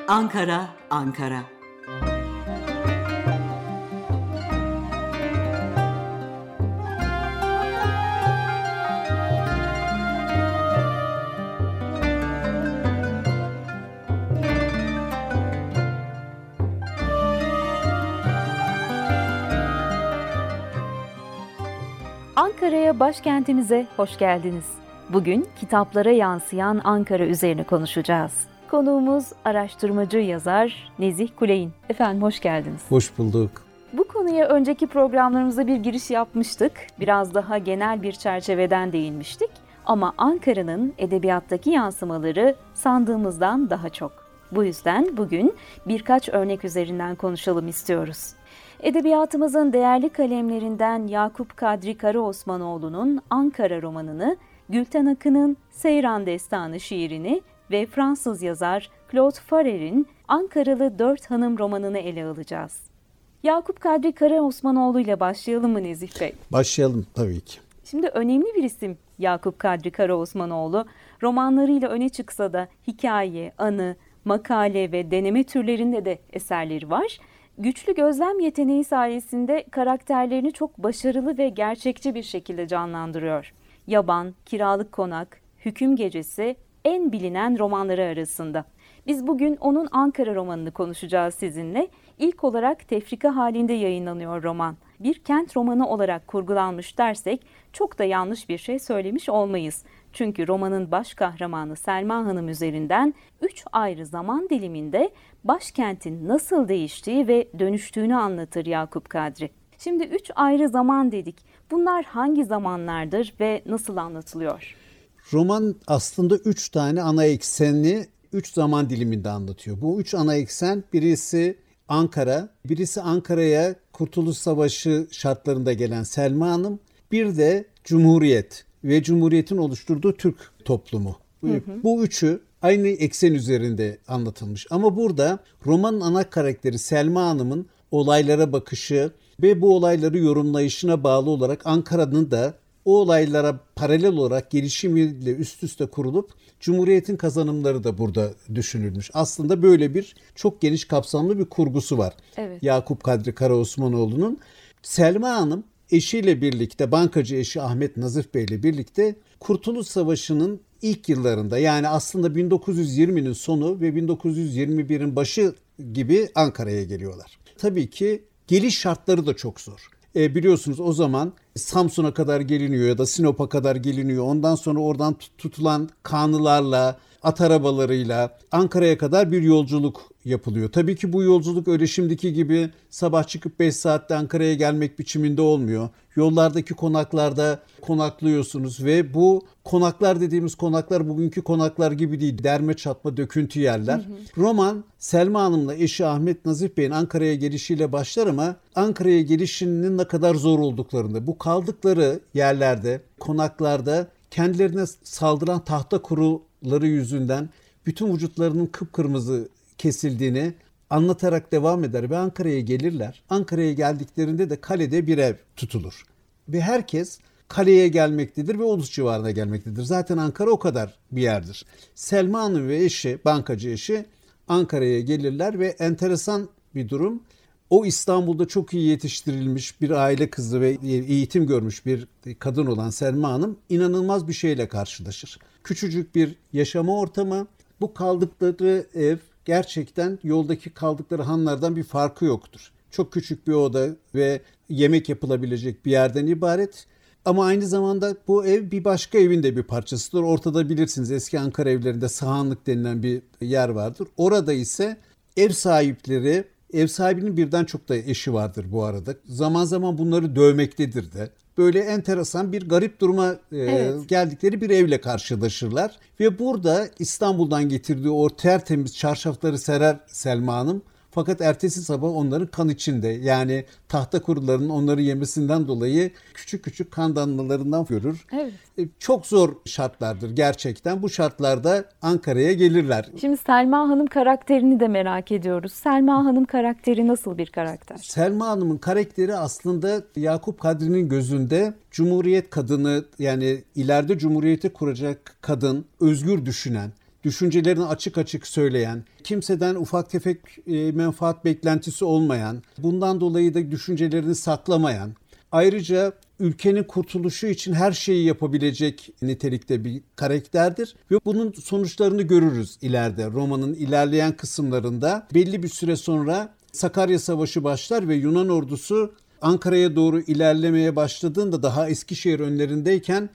Ankara, Ankara. Ankara'ya, başkentimize hoş geldiniz. Bugün kitaplara yansıyan Ankara üzerine konuşacağız. Konuğumuz araştırmacı yazar Nezih Kuley'in. Efendim hoş geldiniz. Hoş bulduk. Bu konuya önceki programlarımızda bir giriş yapmıştık. Biraz daha genel bir çerçeveden değinmiştik. Ama Ankara'nın edebiyattaki yansımaları sandığımızdan daha çok. Bu yüzden bugün birkaç örnek üzerinden konuşalım istiyoruz. Edebiyatımızın değerli kalemlerinden Yakup Kadri Karaosmanoğlu'nun Ankara romanını, Gülten Akın'ın Seyran Destanı şiirini ve Fransız yazar Claude Farrer'in Ankaralı Dört Hanım romanını ele alacağız. Yakup Kadri Karaosmanoğlu ile başlayalım mı Nezih Bey? Başlayalım tabii ki. Şimdi önemli bir isim Yakup Kadri Karaosmanoğlu. Romanlarıyla öne çıksa da hikaye, anı, makale ve deneme türlerinde de eserleri var. Güçlü gözlem yeteneği sayesinde karakterlerini çok başarılı ve gerçekçi bir şekilde canlandırıyor. Yaban, Kiralık Konak, Hüküm Gecesi en bilinen romanları arasında. Biz bugün onun Ankara romanını konuşacağız sizinle. İlk olarak tefrika halinde yayınlanıyor roman. Bir kent romanı olarak kurgulanmış dersek çok da yanlış bir şey söylemiş olmayız. Çünkü romanın baş kahramanı Selma Hanım üzerinden 3 ayrı zaman diliminde başkentin nasıl değiştiği ve dönüştüğünü anlatır Yakup Kadri. Şimdi 3 ayrı zaman dedik. Bunlar hangi zamanlardır ve nasıl anlatılıyor? Roman aslında 3 tane ana eksenli 3 zaman diliminde anlatıyor. Bu 3 ana eksen, birisi Ankara, birisi Ankara'ya Kurtuluş Savaşı şartlarında gelen Selma Hanım, bir de Cumhuriyet ve Cumhuriyet'in oluşturduğu Türk toplumu. Bu üçü aynı eksen üzerinde anlatılmış. Ama burada romanın ana karakteri Selma Hanım'ın olaylara bakışı ve bu olayları yorumlayışına bağlı olarak Ankara'nın da o olaylara paralel olarak gelişimiyle üst üste kurulup Cumhuriyet'in kazanımları da burada düşünülmüş. Aslında böyle bir çok geniş kapsamlı bir kurgusu var. Evet. Yakup Kadri Karaosmanoğlu'nun. Selma Hanım eşiyle birlikte, bankacı eşi Ahmet Nazif Bey ile birlikte Kurtuluş Savaşı'nın ilk yıllarında, yani aslında 1920'nin sonu ve 1921'in başı gibi Ankara'ya geliyorlar. Tabii ki geliş şartları da çok zor. Biliyorsunuz o zaman Samsun'a kadar geliniyor ya da Sinop'a kadar geliniyor. Ondan sonra oradan tutulan kanılarla, at arabalarıyla Ankara'ya kadar bir yolculuk yapılıyor. Tabii ki bu yolculuk öyle şimdiki gibi sabah çıkıp 5 saatte Ankara'ya gelmek biçiminde olmuyor. Yollardaki konaklarda konaklıyorsunuz ve bu konaklar dediğimiz konaklar bugünkü konaklar gibi değil. Derme çatma döküntü yerler. Roman Selma Hanım'la eşi Ahmet Nazif Bey'in Ankara'ya gelişiyle başlar ama Ankara'ya gelişinin ne kadar zor olduklarını, bu kaldıkları yerlerde, konaklarda kendilerine saldıran tahta kuruları yüzünden bütün vücutlarının kıpkırmızı kesildiğini anlatarak devam eder ve Ankara'ya gelirler. Ankara'ya geldiklerinde de kalede bir ev tutulur. Ve herkes kaleye gelmektedir ve Ulus civarına gelmektedir. Zaten Ankara o kadar bir yerdir. Selma Hanım ve eşi, bankacı eşi Ankara'ya gelirler ve enteresan bir durum. O İstanbul'da çok iyi yetiştirilmiş bir aile kızı ve eğitim görmüş bir kadın olan Selma Hanım inanılmaz bir şeyle karşılaşır. Küçücük bir yaşama ortamı, bu kaldıkları ev gerçekten yoldaki kaldıkları hanlardan bir farkı yoktur. Çok küçük bir oda ve yemek yapılabilecek bir yerden ibaret. Ama aynı zamanda bu ev bir başka evin de bir parçasıdır. Ortada bilirsiniz eski Ankara evlerinde sahanlık denilen bir yer vardır. Orada ise ev sahibinin birden çok da eşi vardır bu arada. Zaman zaman bunları dövmektedir de. Böyle enteresan bir garip duruma geldikleri bir evle karşılaşırlar. Ve burada İstanbul'dan getirdiği o tertemiz çarşafları serer Selma Hanım. Fakat ertesi sabah onların kan içinde, yani tahta kurularının onları yemesinden dolayı küçük küçük kan damlalarından görür. Evet. Çok zor şartlardır gerçekten. Bu şartlarda Ankara'ya gelirler. Şimdi Selma Hanım karakterini de merak ediyoruz. Selma Hanım karakteri nasıl bir karakter? Selma Hanım'ın karakteri aslında Yakup Kadri'nin gözünde Cumhuriyet kadını, yani ileride Cumhuriyeti kuracak kadın, özgür düşünen, düşüncelerini açık açık söyleyen, kimseden ufak tefek menfaat beklentisi olmayan, bundan dolayı da düşüncelerini saklamayan, ayrıca ülkenin kurtuluşu için her şeyi yapabilecek nitelikte bir karakterdir. Ve bunun sonuçlarını görürüz ileride. Romanın ilerleyen kısımlarında belli bir süre sonra Sakarya Savaşı başlar ve Yunan ordusu Ankara'ya doğru ilerlemeye başladığında daha Eskişehir önlerindeyken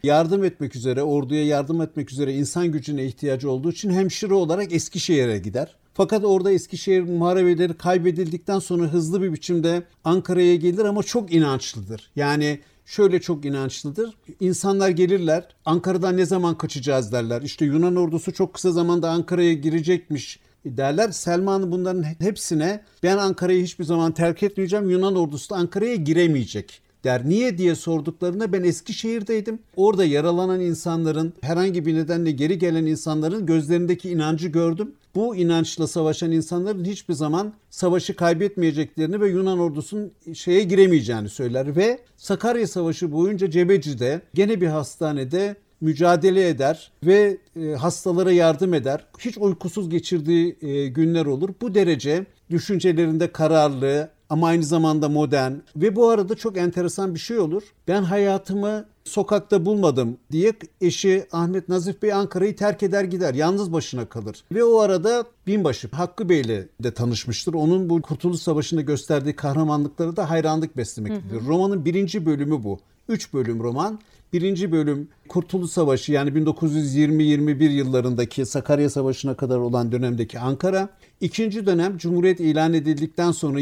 orduya yardım etmek üzere insan gücüne ihtiyacı olduğu için hemşire olarak Eskişehir'e gider. Fakat orada Eskişehir muharebeleri kaybedildikten sonra hızlı bir biçimde Ankara'ya gelir ama çok inançlıdır. Yani şöyle çok inançlıdır. İnsanlar gelirler, Ankara'dan ne zaman kaçacağız derler. İşte Yunan ordusu çok kısa zamanda Ankara'ya girecekmiş derler. Selma Hanım bunların hepsine ben Ankara'yı hiçbir zaman terk etmeyeceğim, Yunan ordusu da Ankara'ya giremeyecek der. Niye diye sorduklarında ben Eskişehir'deydim. Orada yaralanan insanların, herhangi bir nedenle geri gelen insanların gözlerindeki inancı gördüm. Bu inançla savaşan insanların hiçbir zaman savaşı kaybetmeyeceklerini ve Yunan ordusunun giremeyeceğini söyler ve Sakarya Savaşı boyunca Cebeci'de gene bir hastanede mücadele eder ve hastalara yardım eder. Hiç uykusuz geçirdiği günler olur. Bu derece düşüncelerinde kararlı ama aynı zamanda modern ve bu arada çok enteresan bir şey olur. Ben hayatımı sokakta bulmadım diye eşi Ahmet Nazif Bey Ankara'yı terk eder gider. Yalnız başına kalır. Ve o arada binbaşı Hakkı Bey'le de tanışmıştır. Onun bu Kurtuluş Savaşı'nda gösterdiği kahramanlıkları da hayranlık beslemektedir. Romanın 1. bölümü bu. 3 bölüm roman. 1. bölüm Kurtuluş Savaşı yani 1920-21 yıllarındaki Sakarya Savaşı'na kadar olan dönemdeki Ankara. 2. dönem Cumhuriyet ilan edildikten sonra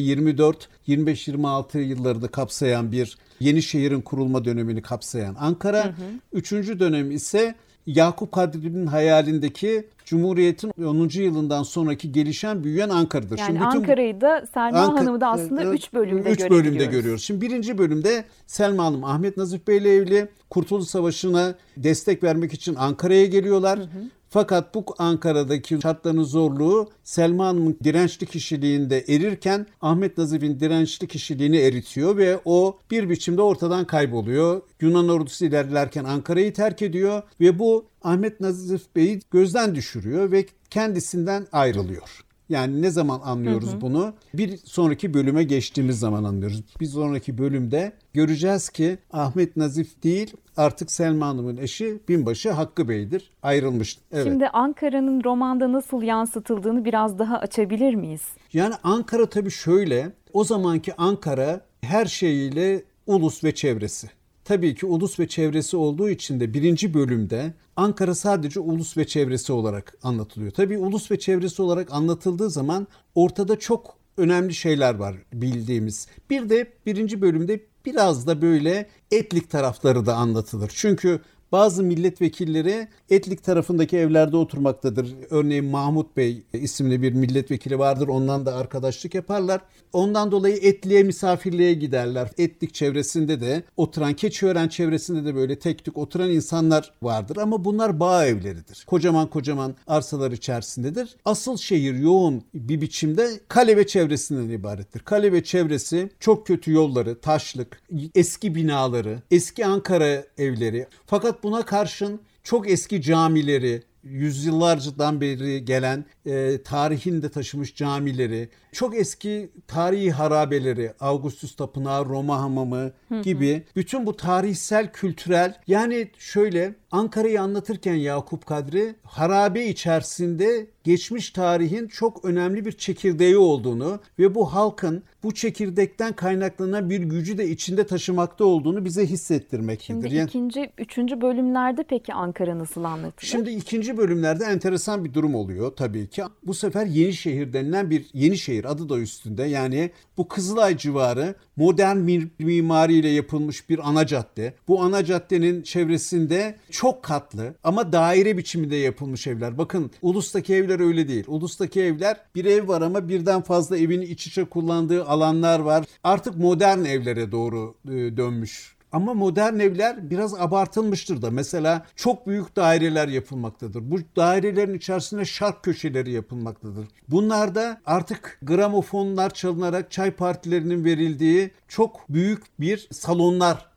24-25-26 yıllarını kapsayan bir Yenişehir'in kurulma dönemini kapsayan Ankara. 3. dönem ise Yakup Kadri'nin hayalindeki Cumhuriyet'in 10. yılından sonraki gelişen, büyüyen Ankara'dır. Yani şimdi Ankara'yı da Selma Hanım'ı da aslında 3 bölümde 3 bölümde görüyoruz. Şimdi 1. bölümde Selma Hanım Ahmet Nazif Bey'le evli. Kurtuluş Savaşı'na destek vermek için Ankara'ya geliyorlar. Fakat bu Ankara'daki şartların zorluğu Selma Hanım'ın dirençli kişiliğinde erirken Ahmet Nazif'in dirençli kişiliğini eritiyor ve o bir biçimde ortadan kayboluyor. Yunan ordusu ilerlerken Ankara'yı terk ediyor ve bu Ahmet Nazif Bey'i gözden düşürüyor ve kendisinden ayrılıyor. Yani ne zaman anlıyoruz bunu? Bir sonraki bölüme geçtiğimiz zaman anlıyoruz. Bir sonraki bölümde göreceğiz ki Ahmet Nazif değil, artık Selma Hanım'ın eşi binbaşı Hakkı Bey'dir. Ayrılmış. Evet. Şimdi Ankara'nın romanda nasıl yansıtıldığını biraz daha açabilir miyiz? Yani Ankara tabii şöyle, o zamanki Ankara her şeyiyle ulus ve çevresi. Tabii ki ulus ve çevresi olduğu için de 1. bölümde Ankara sadece ulus ve çevresi olarak anlatılıyor. Tabii ulus ve çevresi olarak anlatıldığı zaman ortada çok önemli şeyler var bildiğimiz. Bir de 1. bölümde biraz da böyle etnik tarafları da anlatılır. Çünkü bazı milletvekilleri Etlik tarafındaki evlerde oturmaktadır. Örneğin Mahmut Bey isimli bir milletvekili vardır. Ondan da arkadaşlık yaparlar. Ondan dolayı Etlik'e misafirliğe giderler. Etlik çevresinde de oturan, Keçiören çevresinde de böyle tek tük oturan insanlar vardır. Ama bunlar bağ evleridir. Kocaman kocaman arsalar içerisindedir. Asıl şehir yoğun bir biçimde kale ve çevresinden ibarettir. Kale ve çevresi çok kötü yolları, taşlık, eski binaları, eski Ankara evleri. Fakat buna karşın çok eski camileri, yüzyıllardan beri gelen tarihin de taşımış camileri, çok eski tarihi harabeleri, Augustus Tapınağı, Roma Hamamı gibi bütün bu tarihsel, kültürel, yani şöyle Ankara'yı anlatırken Yakup Kadri harabe içerisinde geçmiş tarihin çok önemli bir çekirdeği olduğunu ve bu halkın bu çekirdekten kaynaklanan bir gücü de içinde taşımakta olduğunu bize hissettirmektedir. Şimdi ikinci, üçüncü bölümlerde peki Ankara nasıl anlatılır? Şimdi ikinci bölümlerde enteresan bir durum oluyor tabii ki. Bu sefer Yenişehir denilen bir Yenişehir adı da üstünde. Yani bu Kızılay civarı modern mimariyle yapılmış bir ana cadde. Bu ana caddenin çevresinde çok katlı ama daire biçiminde yapılmış evler. Bakın ulustaki evler öyle değil. Ulustaki evler bir ev var ama birden fazla evin iç içe kullandığı alanlar var. Artık modern evlere doğru dönmüş. Ama modern evler biraz abartılmıştır da. Mesela çok büyük daireler yapılmaktadır. Bu dairelerin içerisinde şark köşeleri yapılmaktadır. Bunlarda artık gramofonlar çalınarak çay partilerinin verildiği çok büyük bir salonlar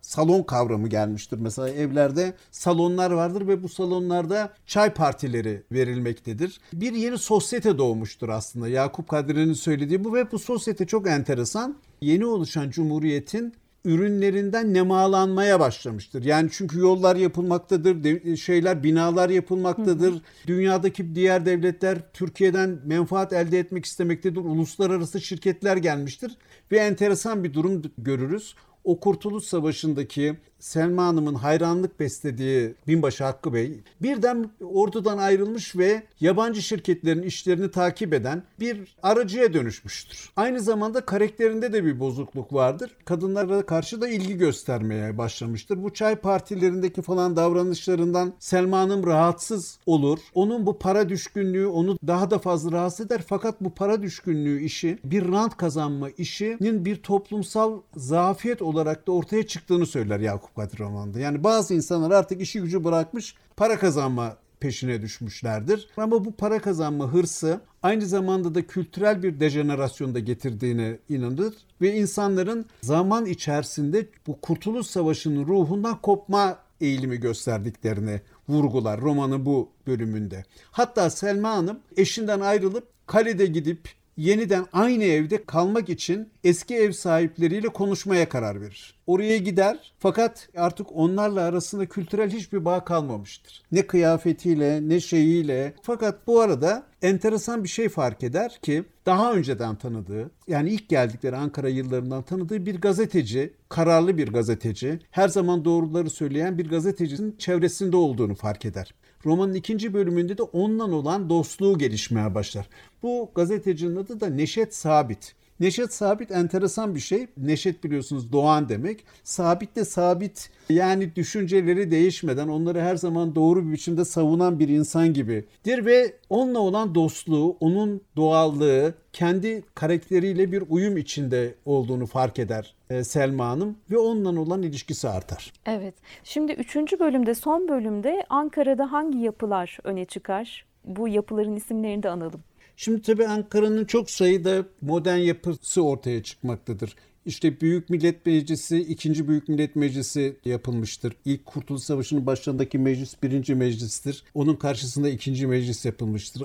salon kavramı gelmiştir. Mesela evlerde salonlar vardır ve bu salonlarda çay partileri verilmektedir. Bir yeni sosyete doğmuştur aslında. Yakup Kadri'nin söylediği bu ve bu sosyete çok enteresan. Yeni oluşan cumhuriyetin ürünlerinden nemalanmaya başlamıştır. Yani çünkü yollar yapılmaktadır, binalar yapılmaktadır. Dünyadaki diğer devletler Türkiye'den menfaat elde etmek istemektedir. Uluslararası şirketler gelmiştir ve enteresan bir durum görürüz. O Kurtuluş Savaşı'ndaki Selma Hanım'ın hayranlık beslediği binbaşı Hakkı Bey birden ordudan ayrılmış ve yabancı şirketlerin işlerini takip eden bir aracıya dönüşmüştür. Aynı zamanda karakterinde de bir bozukluk vardır. Kadınlara karşı da ilgi göstermeye başlamıştır. Bu çay partilerindeki falan davranışlarından Selma Hanım rahatsız olur. Onun bu para düşkünlüğü onu daha da fazla rahatsız eder. Fakat bu para düşkünlüğü işi, bir rant kazanma işinin bir toplumsal zafiyet olarak da ortaya çıktığını söyler Yakup Kadri romanında. Yani bazı insanlar artık işi gücü bırakmış, para kazanma peşine düşmüşlerdir. Ama bu para kazanma hırsı aynı zamanda da kültürel bir dejenerasyonda getirdiğine inanır ve insanların zaman içerisinde bu Kurtuluş Savaşı'nın ruhundan kopma eğilimi gösterdiklerini vurgular romanın bu bölümünde. Hatta Selma Hanım eşinden ayrılıp kalede gidip yeniden aynı evde kalmak için eski ev sahipleriyle konuşmaya karar verir. Oraya gider fakat artık onlarla arasında kültürel hiçbir bağ kalmamıştır. Ne kıyafetiyle ne şeyiyle. Fakat bu arada enteresan bir şey fark eder ki daha önceden tanıdığı, yani ilk geldikleri Ankara yıllarından tanıdığı bir gazeteci, kararlı bir gazeteci, her zaman doğruları söyleyen bir gazetecinin çevresinde olduğunu fark eder. Romanın ikinci bölümünde de onunla olan dostluğu gelişmeye başlar. Bu gazetecinin adı da Neşet Sabit. Neşet Sabit enteresan bir şey. Neşet biliyorsunuz doğan demek. Sabit de sabit, yani düşünceleri değişmeden onları her zaman doğru bir biçimde savunan bir insan gibidir ve onunla olan dostluğu, onun doğallığı, kendi karakteriyle bir uyum içinde olduğunu fark eder Selma Hanım ve onunla olan ilişkisi artar. Evet. Şimdi 3. bölümde, son bölümde Ankara'da hangi yapılar öne çıkar? Bu yapıların isimlerini de analım. Şimdi tabii Ankara'nın çok sayıda modern yapısı ortaya çıkmaktadır. İşte Büyük Millet Meclisi, 2. Büyük Millet Meclisi yapılmıştır. İlk Kurtuluş Savaşı'nın başlarındaki meclis 1. meclistir. Onun karşısında 2. meclis yapılmıştır.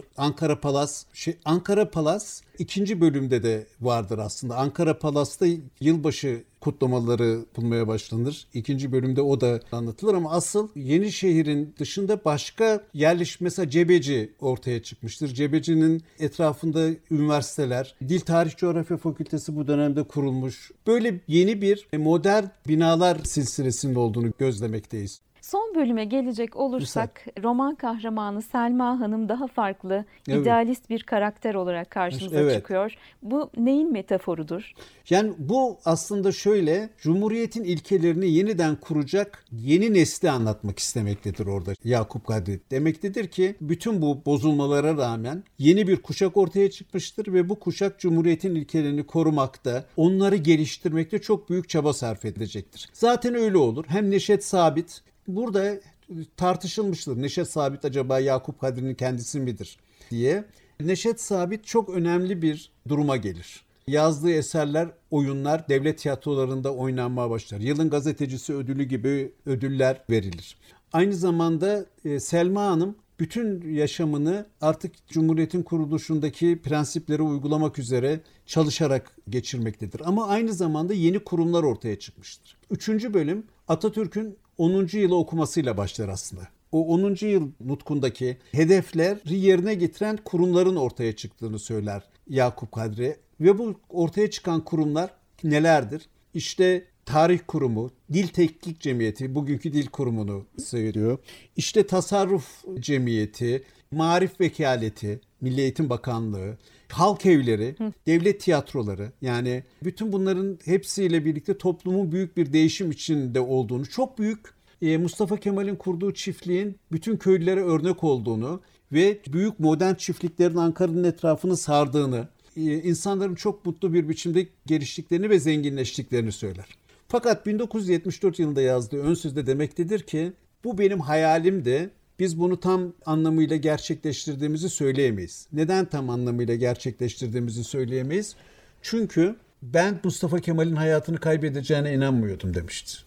Ankara Palas 2. bölümde de vardır aslında. Ankara Palas'ta yılbaşı kutlamaları bulmaya başlanır. 2. bölümde o da anlatılır ama asıl Yenişehir'in dışında başka yerleşim, mesela Cebeci ortaya çıkmıştır. Cebeci'nin etrafında üniversiteler, Dil Tarih Coğrafya Fakültesi bu dönemde kurulmuş. Böyle yeni bir modern binalar silsilesinde olduğunu gözlemekteyiz. Son bölüme gelecek olursak roman kahramanı Selma Hanım daha farklı, idealist bir karakter olarak karşımıza çıkıyor. Bu neyin metaforudur? Yani bu aslında şöyle, Cumhuriyet'in ilkelerini yeniden kuracak yeni nesli anlatmak istemektedir orada Yakup Kadri. Demektedir ki bütün bu bozulmalara rağmen yeni bir kuşak ortaya çıkmıştır ve bu kuşak Cumhuriyet'in ilkelerini korumakta, onları geliştirmekte çok büyük çaba sarf edecektir. Zaten öyle olur. Hem Neşet Sabit, burada tartışılmıştır. Neşet Sabit acaba Yakup Kadri'nin kendisi midir diye. Neşet Sabit çok önemli bir duruma gelir. Yazdığı eserler, oyunlar devlet tiyatrolarında oynanmaya başlar. Yılın gazetecisi ödülü gibi ödüller verilir. Aynı zamanda Selma Hanım bütün yaşamını artık Cumhuriyet'in kuruluşundaki prensipleri uygulamak üzere çalışarak geçirmektedir. Ama aynı zamanda yeni kurumlar ortaya çıkmıştır. 3. bölüm Atatürk'ün 10. yılı okumasıyla başlar aslında. O 10. yıl nutkundaki hedefleri yerine getiren kurumların ortaya çıktığını söyler Yakup Kadri. Ve bu ortaya çıkan kurumlar nelerdir? İşte Tarih Kurumu, Dil Tetkik Cemiyeti, bugünkü Dil Kurumu'nu söylüyor. İşte Tasarruf Cemiyeti, Maarif Vekaleti, Milli Eğitim Bakanlığı, halk evleri, devlet tiyatroları, yani bütün bunların hepsiyle birlikte toplumun büyük bir değişim içinde olduğunu, çok büyük Mustafa Kemal'in kurduğu çiftliğin bütün köylülere örnek olduğunu ve büyük modern çiftliklerin Ankara'nın etrafını sardığını, insanların çok mutlu bir biçimde geliştiklerini ve zenginleştiklerini söyler. Fakat 1974 yılında yazdığı ön sözde demektedir ki bu benim hayalimdi. Biz bunu tam anlamıyla gerçekleştirdiğimizi söyleyemeyiz. Neden tam anlamıyla gerçekleştirdiğimizi söyleyemeyiz? Çünkü ben Mustafa Kemal'in hayatını kaybedeceğine inanmıyordum demiştir.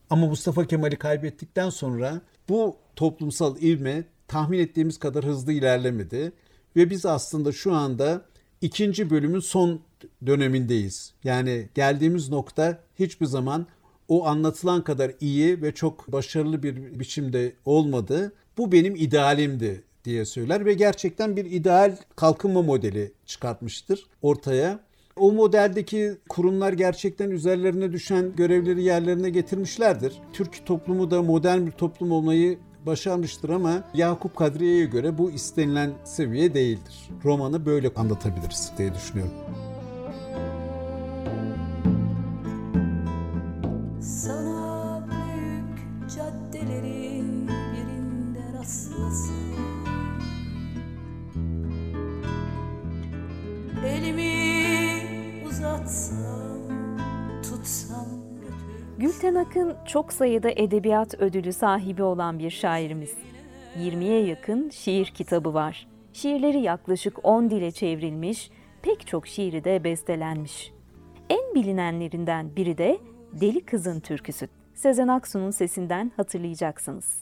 Ama Mustafa Kemal'i kaybettikten sonra bu toplumsal ivme tahmin ettiğimiz kadar hızlı ilerlemedi. Ve biz aslında şu anda ikinci bölümün son dönemindeyiz. Yani geldiğimiz nokta hiçbir zaman o anlatılan kadar iyi ve çok başarılı bir biçimde olmadı. Bu benim idealimdi diye söyler ve gerçekten bir ideal kalkınma modeli çıkartmıştır ortaya. O modeldeki kurumlar gerçekten üzerlerine düşen görevleri yerlerine getirmişlerdir. Türk toplumu da modern bir toplum olmayı başarmıştır ama Yakup Kadriye'ye göre bu istenilen seviye değildir. Romanı böyle anlatabiliriz diye düşünüyorum. Sana büyük caddeleri birinde rastlasın, elimi uzatsam, tutsam götür. Gülten Akın çok sayıda edebiyat ödülü sahibi olan bir şairimiz. 20'ye yakın şiir kitabı var. Şiirleri yaklaşık 10 dile çevrilmiş, pek çok şiiri de bestelenmiş. En bilinenlerinden biri de Deli Kızın Türküsü. Sezen Aksu'nun sesinden hatırlayacaksınız.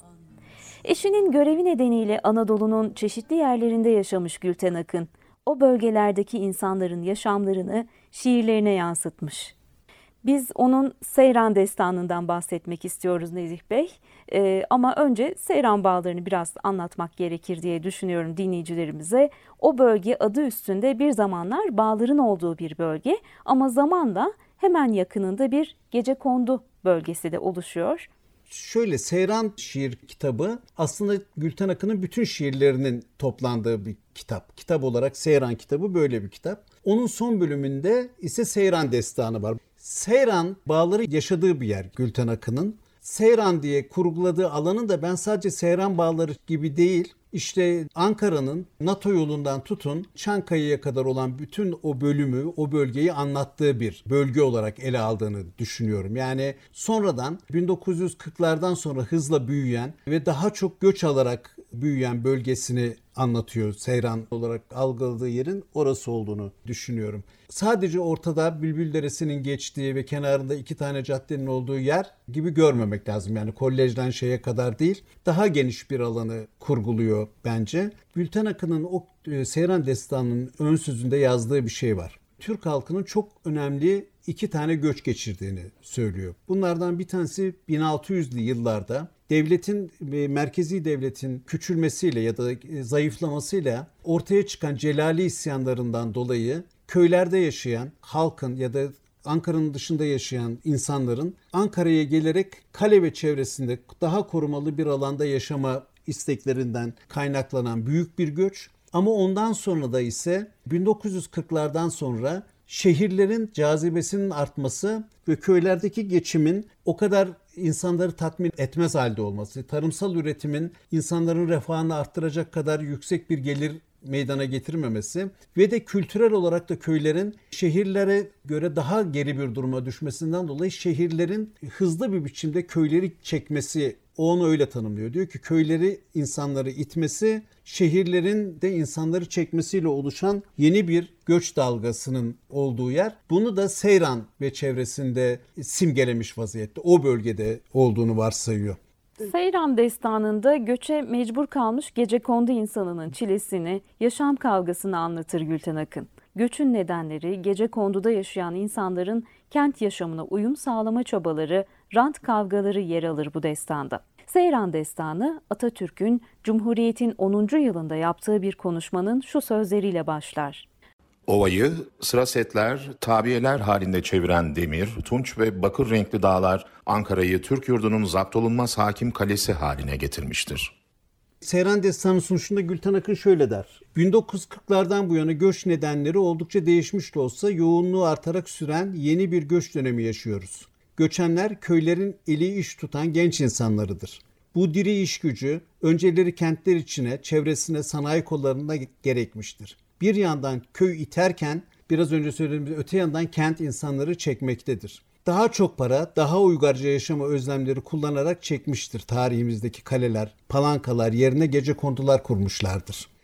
Eşinin görevi nedeniyle Anadolu'nun çeşitli yerlerinde yaşamış Gülten Akın, o bölgelerdeki insanların yaşamlarını şiirlerine yansıtmış. Biz onun Seyran Destanı'ndan bahsetmek istiyoruz Nezih Bey. Ama önce Seyran Bağları'nı biraz anlatmak gerekir diye düşünüyorum dinleyicilerimize. O bölge adı üstünde bir zamanlar bağların olduğu bir bölge ama zamanla hemen yakınında bir Gecekondu bölgesi de oluşuyor. Şöyle, Seyran şiir kitabı aslında Gülten Akın'ın bütün şiirlerinin toplandığı bir kitap. Kitap olarak Seyran kitabı böyle bir kitap. Onun son bölümünde ise Seyran Destanı var. Seyran Bağları yaşadığı bir yer Gülten Akın'ın. Seyran diye kurguladığı alanın da ben sadece Seyran Bağları gibi değil, İşte Ankara'nın NATO yolundan tutun Çankaya'ya kadar olan bütün o bölümü, o bölgeyi anlattığı bir bölge olarak ele aldığını düşünüyorum. Yani sonradan 1940'lardan sonra hızla büyüyen ve daha çok göç alarak büyüyen bölgesini anlatıyor. Seyran olarak algıladığı yerin orası olduğunu düşünüyorum. Sadece ortada Bülbül Deresi'nin geçtiği ve kenarında 2 tane caddenin olduğu yer gibi görmemek lazım. Yani kolejden şeye kadar değil, daha geniş bir alanı kurguluyor bence. Gülten Akın'ın o Seyran Destanı'nın ön sözünde yazdığı bir şey var. Türk halkının çok önemli 2 tane göç geçirdiğini söylüyor. Bunlardan bir tanesi 1600'lü yıllarda devletin ve merkezi devletin küçülmesiyle ya da zayıflamasıyla ortaya çıkan Celali isyanlarından dolayı köylerde yaşayan halkın ya da Ankara'nın dışında yaşayan insanların Ankara'ya gelerek kale ve çevresinde daha korumalı bir alanda yaşama isteklerinden kaynaklanan büyük bir göç. Ama ondan sonra da ise 1940'lardan sonra şehirlerin cazibesinin artması ve köylerdeki geçimin o kadar insanları tatmin etmez halde olması, tarımsal üretimin insanların refahını arttıracak kadar yüksek bir gelir meydana getirmemesi ve de kültürel olarak da köylerin şehirlere göre daha geri bir duruma düşmesinden dolayı şehirlerin hızlı bir biçimde köyleri çekmesi, o onu öyle tanımlıyor. Diyor ki köyleri insanları itmesi, şehirlerin de insanları çekmesiyle oluşan yeni bir göç dalgasının olduğu yer. Bunu da Seyran ve çevresinde simgelemiş vaziyette, o bölgede olduğunu varsayıyor. Seyran Destanı'nda göçe mecbur kalmış Gecekondu insanının çilesini, yaşam kavgasını anlatır Gülten Akın. Göçün nedenleri, Gecekondu'da yaşayan insanların kent yaşamına uyum sağlama çabaları, rant kavgaları yer alır bu destanda. Seyran Destanı, Atatürk'ün Cumhuriyet'in 10. yılında yaptığı bir konuşmanın şu sözleriyle başlar. Ovayı sıra setler, tabiyeler halinde çeviren demir, tunç ve bakır renkli dağlar Ankara'yı Türk yurdunun zaptolunmaz hakim kalesi haline getirmiştir. Seyran Destanı sunuşunda Gülten Akın şöyle der. 1940'lardan bu yana göç nedenleri oldukça değişmiş de olsa yoğunluğu artarak süren yeni bir göç dönemi yaşıyoruz. Göçenler köylerin eli iş tutan genç insanlarıdır. Bu diri iş gücü önceleri kentler içine, çevresine, sanayi kollarına gerekmiştir. Bir yandan köy iterken biraz önce söylediğimiz öte yandan kent insanları çekmektedir. Daha çok para, daha uygarca yaşama özlemleri kullanarak çekmiştir tarihimizdeki kaleler, palankalar yerine gecekondular kurmuşlardır.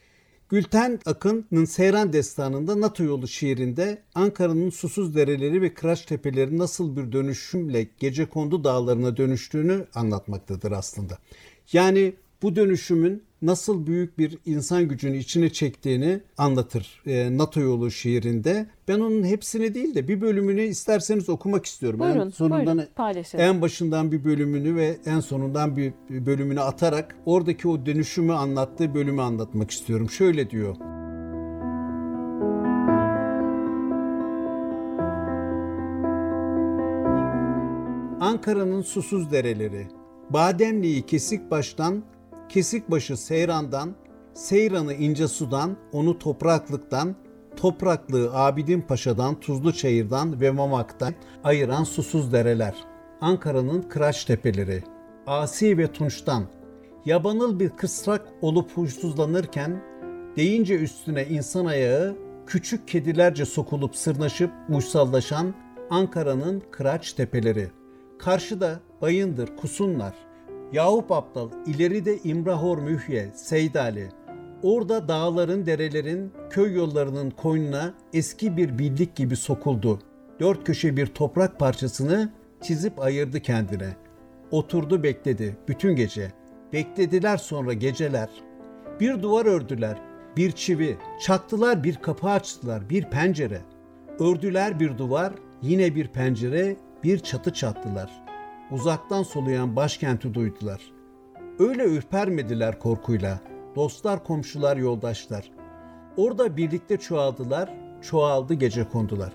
Gülten Akın'ın Seyran Destanı'nda NATO yolu şiirinde Ankara'nın susuz dereleri ve kıraç tepeleri nasıl bir dönüşümle Gecekondu dağlarına dönüştüğünü anlatmaktadır aslında. Yani bu dönüşümün nasıl büyük bir insan gücünü içine çektiğini anlatır NATO yolu şiirinde. Ben onun hepsini değil de bir bölümünü isterseniz okumak istiyorum. Buyurun, paylaşalım. En başından bir bölümünü ve en sonundan bir bölümünü atarak oradaki o dönüşümü anlattığı bölümü anlatmak istiyorum. Şöyle diyor. Ankara'nın susuz dereleri, Bademli'yi Kesikbaş'tan, Kesikbaş'ı Seyran'dan, Seyran'ı İncesu'dan, onu Topraklık'tan, Topraklığı Abidin Paşa'dan, Tuzluçayır'dan ve Mamak'tan ayıran susuz dereler. Ankara'nın kıraç tepeleri, Asi ve Tunç'tan, yabanıl bir kısrak olup huysuzlanırken, deyince üstüne insan ayağı, küçük kedilerce sokulup sırnaşıp uysallaşan Ankara'nın kıraç tepeleri. Karşıda Bayındır, Kusunlar, Yahup Aptal, ileride İmrahor Mühye, Seydali. Orada dağların, derelerin, köy yollarının koynuna eski bir bildik gibi sokuldu. Dört köşe bir toprak parçasını çizip ayırdı kendine. Oturdu bekledi bütün gece. Beklediler sonra geceler. Bir duvar ördüler, bir çivi. Çaktılar bir kapı açtılar, bir pencere. Ördüler bir duvar, yine bir pencere, bir çatı çattılar. Uzaktan soluyan başkenti duydular. Öyle ürpermediler korkuyla. Dostlar, komşular, yoldaşlar. Orada birlikte çoğaldılar, çoğaldı gecekondular.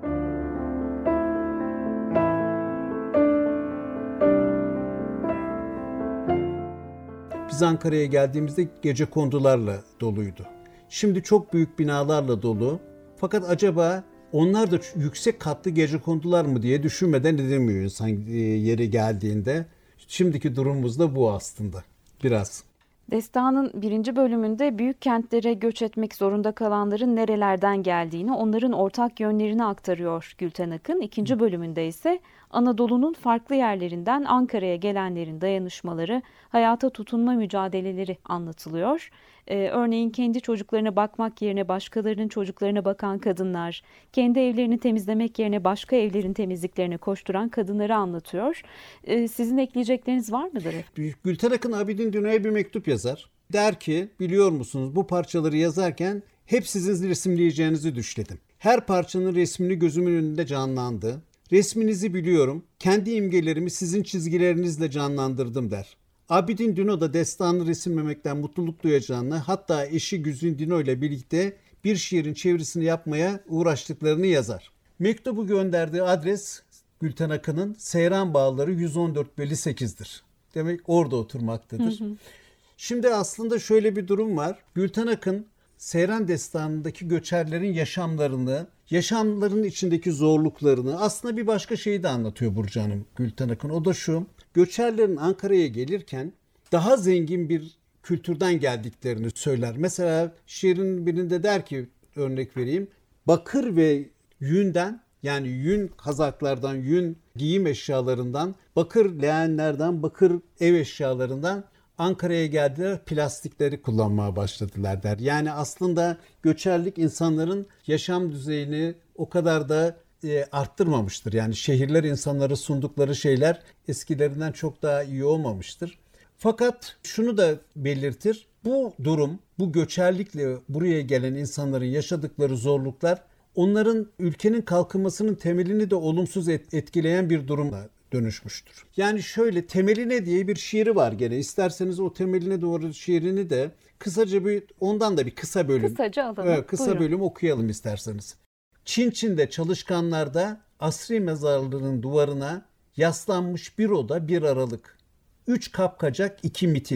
Biz Ankara'ya geldiğimizde gecekondularla doluydu. Şimdi çok büyük binalarla dolu. Fakat acaba onlar da yüksek katlı gecekondular mı diye düşünmeden edemiyor insan yeri geldiğinde. Şimdiki durumumuz da bu aslında biraz. Destanın 1. bölümünde büyük kentlere göç etmek zorunda kalanların nerelerden geldiğini, onların ortak yönlerini aktarıyor Gülten Akın. 2. bölümünde ise Anadolu'nun farklı yerlerinden Ankara'ya gelenlerin dayanışmaları, hayata tutunma mücadeleleri anlatılıyor. Örneğin kendi çocuklarına bakmak yerine başkalarının çocuklarına bakan kadınlar, kendi evlerini temizlemek yerine başka evlerin temizliklerine koşturan kadınları anlatıyor. Sizin ekleyecekleriniz var mıdır? Gülten Akın Abidin Dino'ya bir mektup yazar. Der ki, biliyor musunuz bu parçaları yazarken hep sizin resimleyeceğinizi düşledim. Her parçanın resmini gözümün önünde canlandı. Resminizi biliyorum, kendi imgelerimi sizin çizgilerinizle canlandırdım der. Abidin Dino da destanı resimlemekten mutluluk duyacağını, hatta eşi Güzin Dino ile birlikte bir şiirin çevirisini yapmaya uğraştıklarını yazar. Mektubu gönderdiği adres Gülten Akın'ın Seyran Bağları 114/8'dir. Demek orada oturmaktadır. Şimdi aslında şöyle bir durum var. Gülten Akın Seyran Destanı'ndaki göçerlerin yaşamlarını, yaşamların içindeki zorluklarını, aslında bir başka şeyi de anlatıyor Burcu Hanım Gülten Akın. O da şu: göçerlerin Ankara'ya gelirken daha zengin bir kültürden geldiklerini söyler. Mesela şiirin birinde der ki, örnek vereyim, bakır ve yünden, yani yün kazaklardan, yün giyim eşyalarından, bakır leğenlerden, bakır ev eşyalarından Ankara'ya geldiler, plastikleri kullanmaya başladılar der. Yani aslında göçerlik insanların yaşam düzeyini o kadar da arttırmamıştır. Yani şehirler insanlara sundukları şeyler eskilerinden çok daha iyi olmamıştır. Fakat şunu da belirtir. Bu durum, bu göçerlikle buraya gelen insanların yaşadıkları zorluklar onların ülkenin kalkınmasının temelini de olumsuz etkileyen bir durumla dönüşmüştür. Yani şöyle, Temeline diye bir şiiri var gene. İsterseniz o Temeline doğru şiirini de kısaca ondan da bir kısa bölüm. Kısaca alalım. Evet, kısa Buyurun. bölüm okuyalım isterseniz. Çin'de çalışkanlarda asri mezarlığın duvarına yaslanmış bir oda, bir aralık. 3 kapkacak, 2 mitil.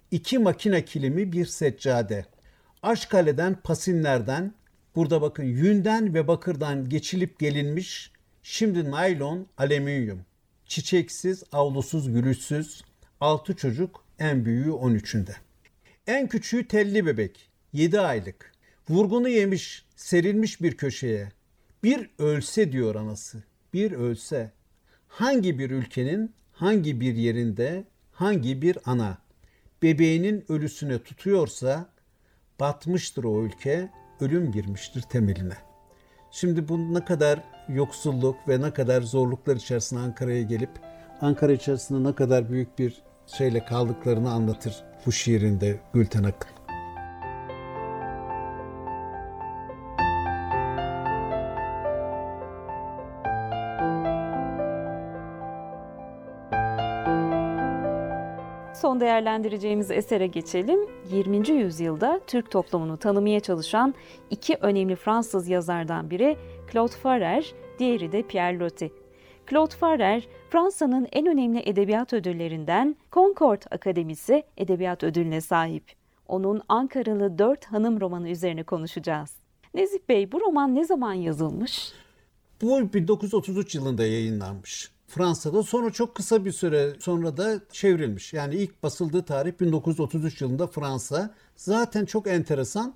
2 makine kilimi, bir seccade. Aşkale'den, Pasinler'den, burada bakın yünden ve bakırdan geçilip gelinmiş, şimdi naylon, alüminyum. Çiçeksiz, avlusuz, gülüşsüz. 6 çocuk, en büyüğü 13'ünde. En küçüğü telli bebek, 7 aylık. Vurgunu yemiş, serilmiş bir köşeye. Bir ölse diyor anası, bir ölse. Hangi bir ülkenin, hangi bir yerinde, hangi bir ana bebeğinin ölüsüne tutuyorsa, batmıştır o ülke, ölüm girmiştir temeline. Şimdi bu ne kadar yoksulluk ve ne kadar zorluklar içerisinde Ankara'ya gelip Ankara içerisinde ne kadar büyük bir şeyle kaldıklarını anlatır bu şiirinde Gülten Akın. Son değerlendireceğimiz esere geçelim. 20. yüzyılda Türk toplumunu tanımaya çalışan iki önemli Fransız yazardan biri Claude Farrer, diğeri de Pierre Loti. Claude Farrer, Fransa'nın en önemli edebiyat ödüllerinden Concord Akademisi Edebiyat Ödülü'ne sahip. Onun Ankaralı 4 Hanım romanı üzerine konuşacağız. Nezih Bey, bu roman ne zaman yazılmış? Bu 1933 yılında yayınlanmış Fransa'da, sonra çok kısa bir süre sonra da çevrilmiş. Yani ilk basıldığı tarih 1933 yılında Fransa. Zaten çok enteresan,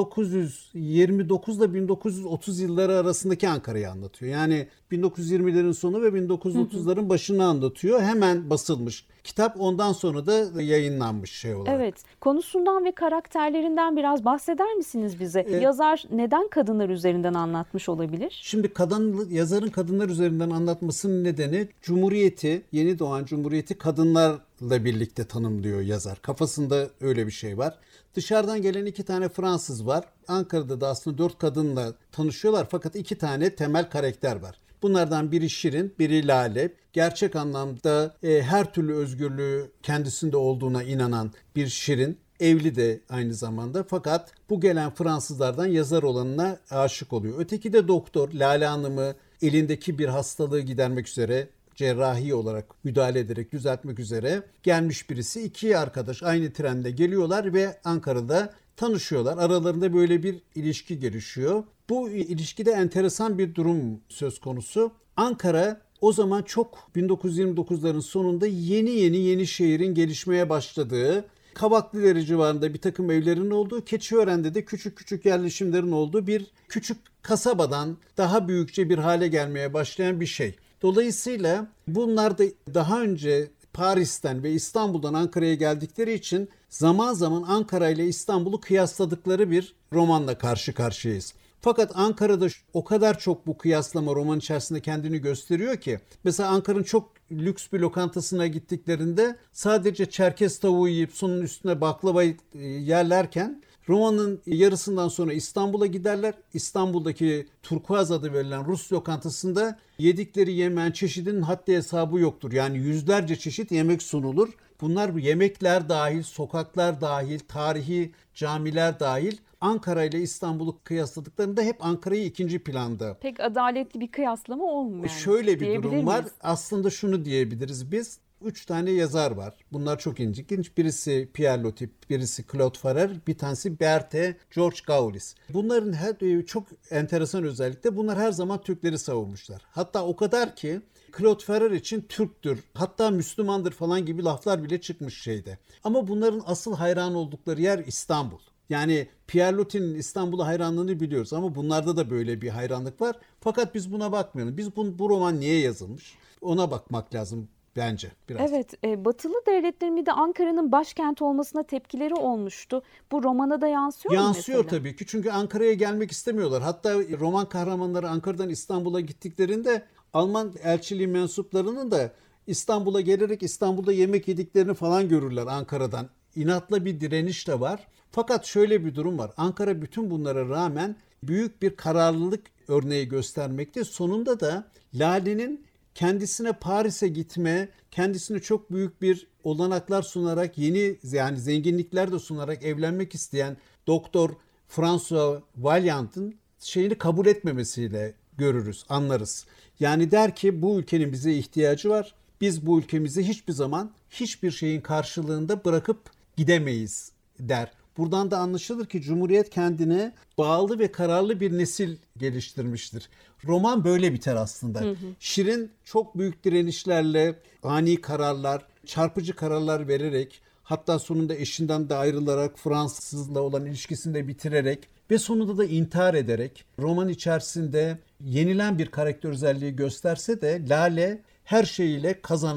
1929 ile 1930 yılları arasındaki Ankara'yı anlatıyor. Yani 1920'lerin sonu ve 1930'ların başını anlatıyor. Hemen basılmış kitap, ondan sonra da yayınlanmış şey olarak. Evet, konusundan ve karakterlerinden biraz bahseder misiniz bize? Yazar neden kadınlar üzerinden anlatmış olabilir? Şimdi yazarın kadınlar üzerinden anlatmasının nedeni Cumhuriyeti, yeni doğan Cumhuriyeti kadınlarla birlikte tanımlıyor yazar. Kafasında öyle bir şey var. Dışarıdan gelen 2 tane Fransız var. Ankara'da da aslında 4 kadınla tanışıyorlar, fakat 2 tane temel karakter var. Bunlardan biri Şirin, biri Lale. Gerçek anlamda her türlü özgürlüğü kendisinde olduğuna inanan bir Şirin. Evli de aynı zamanda, fakat bu gelen Fransızlardan yazar olanına aşık oluyor. Öteki de doktor, Lale Hanım'ı elindeki bir hastalığı gidermek üzere, cerrahi olarak müdahale ederek düzeltmek üzere gelmiş birisi. 2 arkadaş aynı trende geliyorlar ve Ankara'da tanışıyorlar. Aralarında böyle bir ilişki gelişiyor. Bu ilişkide enteresan bir durum söz konusu. Ankara o zaman çok 1929'ların sonunda yeni şehrin gelişmeye başladığı, Kavaklıdere civarında bir takım evlerin olduğu, Keçiören'de de küçük yerleşimlerin olduğu bir küçük kasabadan daha büyükçe bir hale gelmeye başlayan bir şey. Dolayısıyla bunlar da daha önce Paris'ten ve İstanbul'dan Ankara'ya geldikleri için zaman zaman Ankara ile İstanbul'u kıyasladıkları bir romanla karşı karşıyayız. Fakat Ankara'da o kadar çok bu kıyaslama roman içerisinde kendini gösteriyor ki, mesela Ankara'nın çok lüks bir lokantasına gittiklerinde sadece Çerkez tavuğu yiyip sonun üstüne baklava yerlerken, romanın yarısından sonra İstanbul'a giderler. İstanbul'daki Turkuaz adı verilen Rus lokantasında yedikleri yemeğin çeşidinin haddi hesabı yoktur. Yani yüzlerce çeşit yemek sunulur. Bunlar yemekler dahil, sokaklar dahil, tarihi camiler dahil. Ankara ile İstanbul'u kıyasladıklarında hep Ankara'yı ikinci planda. Pek adaletli bir kıyaslama olmuyor. Şöyle bir durum var. Miyiz? Aslında şunu diyebiliriz biz. 3 tane yazar var. Bunlar çok ilginç. Birisi Pierre Loti, birisi Claude Farrer, bir tanesi Berthe George Gaulis. Bunların çok enteresan özellikle, bunlar her zaman Türkleri savunmuşlar. Hatta o kadar ki Claude Farrer için Türktür, hatta Müslümandır falan gibi laflar bile çıkmış şeyde. Ama bunların asıl hayran oldukları yer İstanbul. Yani Pierre Loti'nin İstanbul'a hayranlığını biliyoruz ama bunlarda da böyle bir hayranlık var. Fakat biz buna bakmıyoruz. Biz bu roman niye yazılmış? Ona bakmak lazım bence biraz. Evet, Batılı devletlerin de Ankara'nın başkent olmasına tepkileri olmuştu. Bu romana da yansıyor mu mesela? Yansıyor tabii ki, çünkü Ankara'ya gelmek istemiyorlar. Hatta roman kahramanları Ankara'dan İstanbul'a gittiklerinde Alman elçiliği mensuplarının da İstanbul'a gelerek İstanbul'da yemek yediklerini falan görürler Ankara'dan. İnatla bir direniş de var. Fakat şöyle bir durum var. Ankara bütün bunlara rağmen büyük bir kararlılık örneği göstermekte. Sonunda da Lale'nin kendisine Paris'e gitme, kendisine çok büyük bir olanaklar sunarak, yani zenginlikler de sunarak evlenmek isteyen Doktor François Vaillant'ın şeyini kabul etmemesiyle görürüz, anlarız. Yani der ki bu ülkenin bize ihtiyacı var. Biz bu ülkemizi hiçbir zaman hiçbir şeyin karşılığında bırakıp gidemeyiz der. Buradan da anlaşılır ki Cumhuriyet kendine bağlı ve kararlı bir nesil geliştirmiştir. Roman böyle biter aslında. Şirin çok büyük direnişlerle, ani kararlar, çarpıcı kararlar vererek, hatta sonunda eşinden de ayrılarak, Fransızla olan ilişkisini de bitirerek ve sonunda da intihar ederek roman içerisinde yenilen bir karakter özelliği gösterse de Lale her şeyiyle kazanan,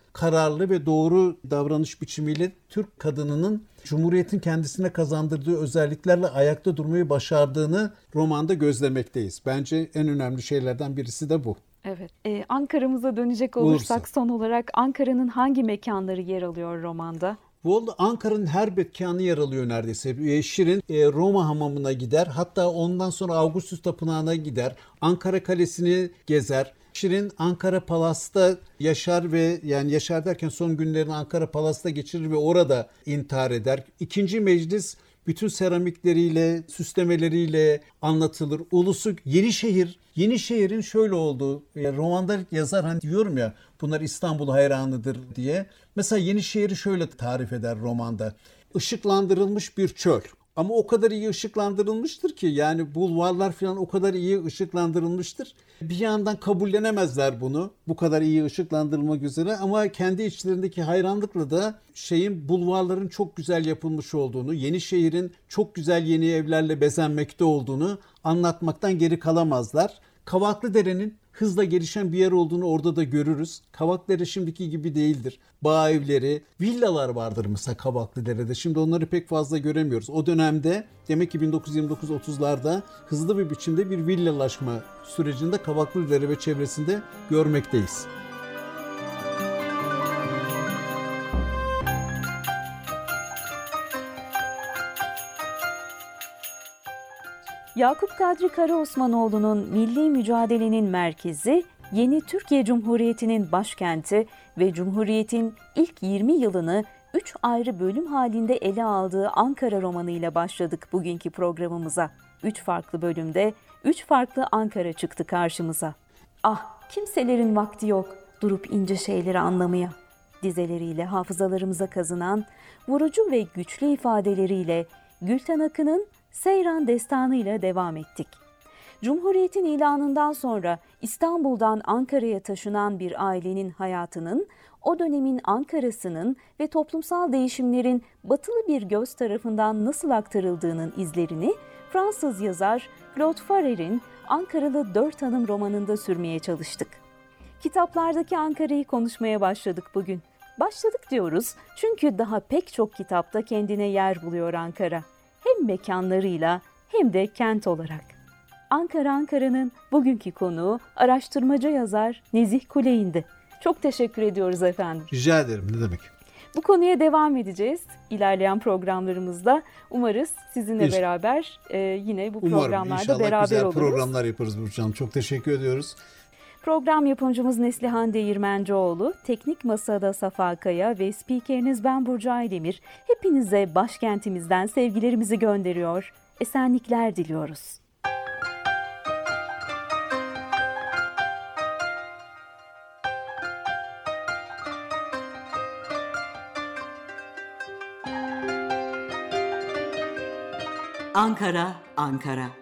kararlı ve doğru davranış biçimiyle Türk kadınının Cumhuriyet'in kendisine kazandırdığı özelliklerle ayakta durmayı başardığını romanda gözlemekteyiz. Bence en önemli şeylerden birisi de bu. Evet. Ankara'mıza dönecek olursak son olarak Ankara'nın hangi mekanları yer alıyor romanda? Ankara'nın her mekanı yer alıyor neredeyse. Şirin Roma hamamına gider. Hatta ondan sonra Augustus Tapınağı'na gider. Ankara Kalesi'ni gezer. Şirin Ankara Palas'ta yaşar ve yani yaşar derken son günlerini Ankara Palas'ta geçirir ve orada intihar eder. İkinci Meclis bütün seramikleriyle, süslemeleriyle anlatılır. Ulusu Yenişehir'in şöyle olduğu, romanda yazar hani diyorum ya bunlar İstanbul hayranıdır diye. Mesela Yenişehir'i şöyle tarif eder romanda. Işıklandırılmış bir çöl. Ama o kadar iyi ışıklandırılmıştır ki yani bulvarlar falan o kadar iyi ışıklandırılmıştır. Bir yandan kabullenemezler bunu bu kadar iyi ışıklandırılmak üzere ama kendi içlerindeki hayranlıkla da bulvarların çok güzel yapılmış olduğunu, Yenişehir'in çok güzel yeni evlerle bezenmekte olduğunu anlatmaktan geri kalamazlar. Kavaklıdere'nin hızla gelişen bir yer olduğunu orada da görürüz. Kavaklıdere şimdiki gibi değildir. Bağ evleri, villalar vardır mesela Kavaklıdere'de. Şimdi onları pek fazla göremiyoruz. O dönemde demek ki 1929-30'larda hızlı bir biçimde bir villalaşma sürecinde Kavaklıdere ve çevresinde görmekteyiz. Yakup Kadri Karaosmanoğlu'nun milli mücadelenin merkezi, yeni Türkiye Cumhuriyeti'nin başkenti ve Cumhuriyet'in ilk 20 yılını 3 ayrı bölüm halinde ele aldığı Ankara romanıyla başladık bugünkü programımıza. 3 farklı bölümde 3 farklı Ankara çıktı karşımıza. Ah, kimselerin vakti yok durup ince şeyleri anlamaya. Dizeleriyle hafızalarımıza kazınan, vurucu ve güçlü ifadeleriyle Gülten Akın'ın Seyran destanıyla devam ettik. Cumhuriyet'in ilanından sonra İstanbul'dan Ankara'ya taşınan bir ailenin hayatının, o dönemin Ankara'sının ve toplumsal değişimlerin batılı bir göz tarafından nasıl aktarıldığının izlerini Fransız yazar Claude Farrer'in Ankaralı 4 Hanım romanında sürmeye çalıştık. Kitaplardaki Ankara'yı konuşmaya başladık bugün. Başladık diyoruz çünkü daha pek çok kitapta kendine yer buluyor Ankara. Hem mekanlarıyla hem de kent olarak. Ankara'nın bugünkü konuğu araştırmacı yazar Nezih Kuley'indi. Çok teşekkür ediyoruz efendim. Rica ederim, ne demek. Bu konuya devam edeceğiz ilerleyen programlarımızda. Umarız sizinle beraber yine bu programlarda beraber oluruz. Güzel programlar yaparız Burcu Hanım. Çok teşekkür ediyoruz. Program yapımcımız Neslihan Değirmencioğlu, teknik masada Safa Kaya ve spikeriniz ben Burcu Aydemir. Hepinize başkentimizden sevgilerimizi gönderiyor, esenlikler diliyoruz. Ankara, Ankara.